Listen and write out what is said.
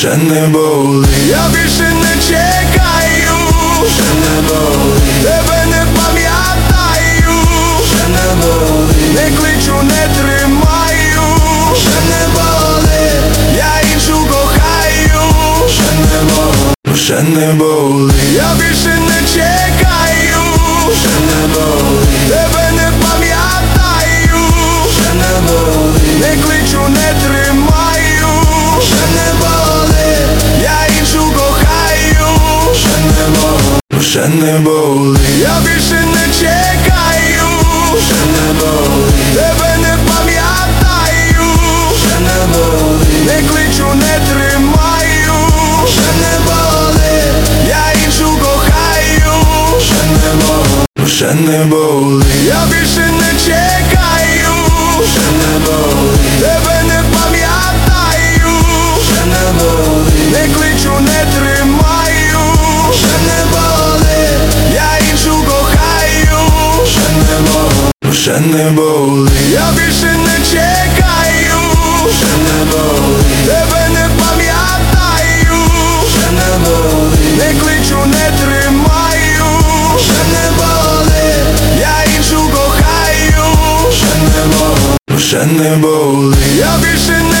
вже не болить. Я більше не чекаю, вже не болить. Тебе не пам'ятаю, вже не болить. Не кличу, не тримаю, вже не болить. Я іншу кохаю, вже не болить. Вже не болить. Я більше не чекаю, вже не болить. Тебе не пам'ятаю, вже не болить. Не кличу, не тримаю, вже не болить. Я іншу кохаю, вже не болить. Вже не болить. Я більше не чекаю, вже не болить. Тебе не пам'ятаю, вже не болить. Не кличу, не тримаю, вже не болить. Я іншу кохаю, вже не болить. Вже не болить. Я більше не чекаю, вже не болить. Тебе не пам'ятаю, вже не болить. Не кличу, не тримаю, вже не болить. Я іншу кохаю, вже не болить. Вже не болить. Я більше не чекаю, вже не болить. Тебе не пам'ятаю, вже не болить. Не кличу, не тримаю, вже не болить. Я іншу кохаю, вже не болить. Вже не болить. Я більше не